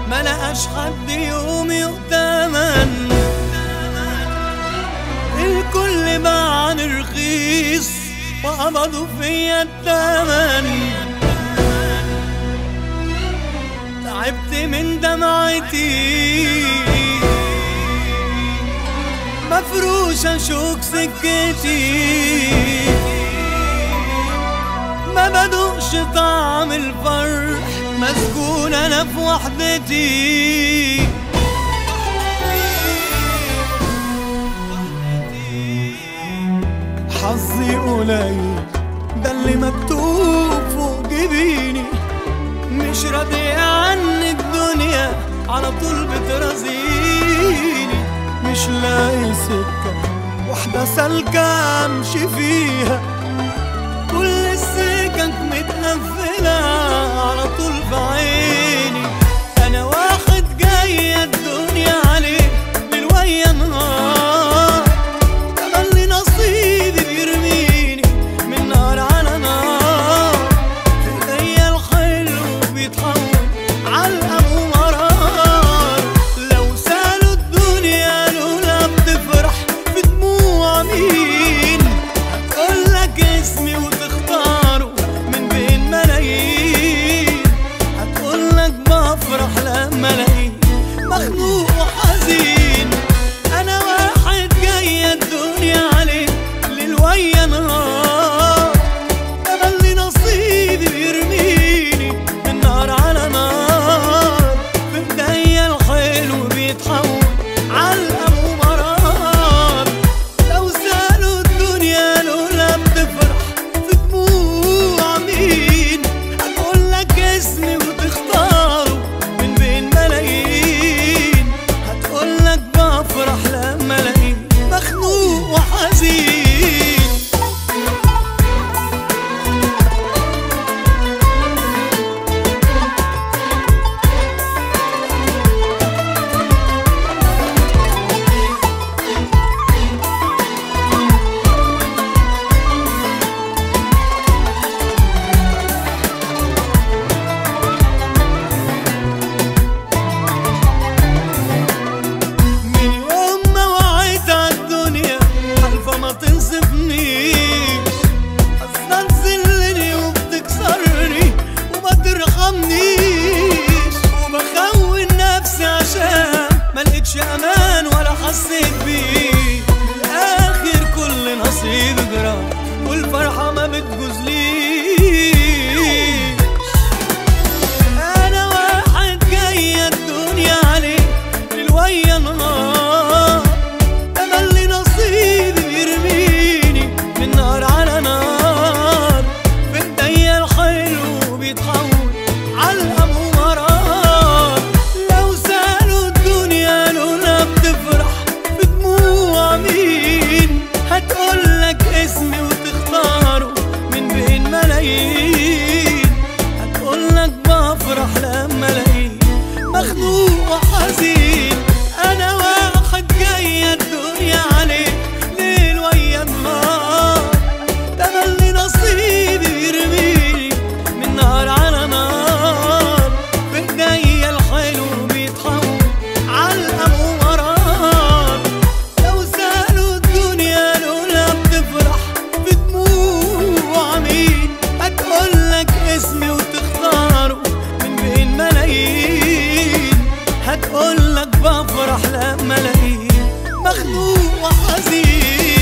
ملقاش حد يوم يؤتمن. الكل باعني رخيص وقبضوا فيا التمن. تعبت من دمعتي مفروشة شوك سكتي، ما بدوقش طعم الفرح مسجون انا في وحدتي. حظي قليل ده اللي مكتوب فوق جبيني، مش راضي عن الدنيا على طول بترازيني. مش لاقي سكة واحدة سالكة امشي فيها، كل السكك متقفلة على طول بعيني. انا واحد جاي الدنيا عليه ليل ويا نهار، تملي نصيبي بيرميني من نار على نار. في ايديا الحلو بيتحول علقة ومرار. لو سالوا الدنيا لولا بتفرح في دموع مين، هتقولك اسمي وتختاره من بين ملايين. هتقولك بفرح لما الاقيه مخنوق وحزين. انا واحد جاي الدنيا عليه ليل ويا نهار، تملي نصيبي بيرميني من نار على نار. في ايديا الحلو بيتحول علقة ومرار. لو سالوا الدنيا لولا بتفرح في دموع مين، هتقولك اسمي وتختاره من بين ملايين. هتقولك بفرح لما الاقيه مخنوق وحزين. من يوم ما وعيت عالدنيا حلفة ما تنصفنيش، أصلا تذلني وبتكسرني وما ترحمنيش. وبخون نفسي عشان ملقتش أمان ولا حسيت بيه. من الآخر كل نصيب جرى والفرحة ما بتجوزليش. أنا واحد جاي الدنيا عليه ليل ويا نهار، تملي نصيبي بيرميني من نار على نار. في ايديا الحلو بيتحول علقة ومرار. لو سالوا الدنيا لولا بتفرح في دموع مين، هتقولك اسمي وتختاره من بين ملايين. هتقولك بفرح لما الاقيه مخنوق وحزين. انا واحد جاي الدنيا عليه ليل ويا نهار، تملي نصيبي بيرميني من نار على نار. في ايديا الحلو بيتحول علقة ومرار. لو سالوا الدنيا لولا بتفرح في دموع مين، هتقولك اسمي وتختاره من بين ملايين. هتقولك بفرح لما الاقيه مخنوق وحزين.